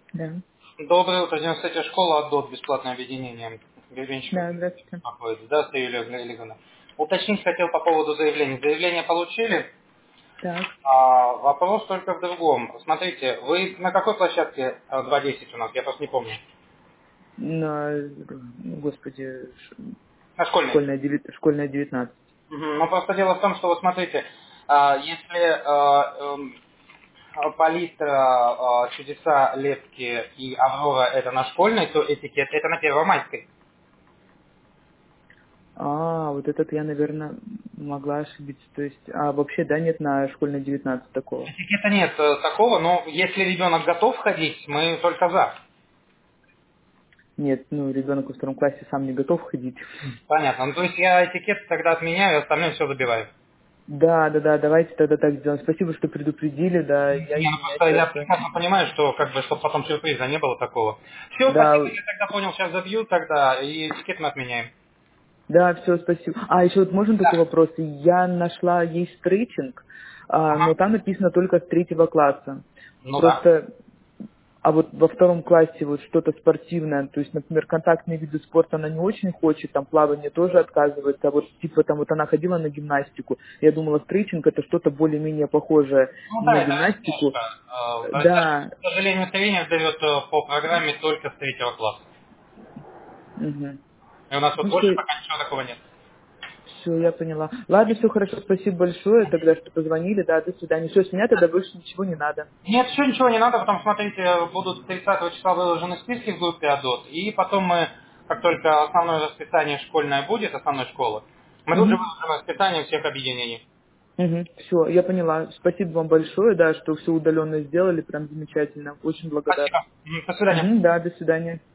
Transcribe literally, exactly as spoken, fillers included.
Да. Доброе утро, девяносто третья школа, АДОТ, бесплатное объединение. Гребенщиков Да, здравствуйте. находится. Здравствуйте, Юлия Олеговна. Уточнить хотел по поводу заявления. Заявление получили. Так. А, вопрос только в другом. Смотрите, вы на какой площадке а, два десять у нас? Я просто не помню. На, господи, ш- На школьной. школьная, девят- школьная девятнадцать. Мгм. Ну, просто дело в том, что вот смотрите, а, если а, эм, палитра, а, чудеса, лепки и Аврора это на школьной, то этикет это на Первомайской. А, вот этот я, наверное, могла ошибиться. То есть, а вообще, да, нет на школьной девятнадцать такого? Этикета нет э, такого, но если ребенок готов ходить, мы только за. Нет, ну, ребенок во втором классе сам не готов ходить. Понятно. Ну, то есть я этикет тогда отменяю, остальное все забиваю. Да, да, да, давайте тогда так сделаем. Спасибо, что предупредили, да, я Не, ну извиняюсь просто за я это. прекрасно понимаю, что как бы, чтобы потом сюрприза не было такого. Все, Да, спасибо, я тогда понял, сейчас забью тогда, и этикет мы отменяем. да, все, спасибо. А, еще вот можно такой Да. вопрос? Я нашла есть стрейчинг, а, но Ага. там написано только с третьего класса. Ну да. Просто, а вот во втором классе вот что-то спортивное, то есть, например, контактные виды спорта она не очень хочет, там плавание тоже отказывается, а вот типа там вот она ходила на гимнастику, я думала, стрейчинг это что-то более-менее похожее Ну да, на это гимнастику. растяжка. Э, Растяжка, Да, к сожалению, тренер дает э, по программе только с третьего класса. угу. И у нас вот Ну больше все, пока ничего такого нет. все, я поняла. Ладно, все хорошо, спасибо большое тогда, что позвонили, да, до свидания. Все, с меня тогда больше ничего не надо. Нет, еще ничего не надо, потом, смотрите, будут тридцатого числа выложены списки в группе АДОТ, и потом мы, как только основное расписание школьное будет, основной школы, мы тут же Угу. выложим расписание всех объединений. Угу. Все, я поняла. Спасибо вам большое, да, что все удаленно сделали, прям замечательно. Очень благодарна. Спасибо. М, До свидания. Угу, да, до свидания.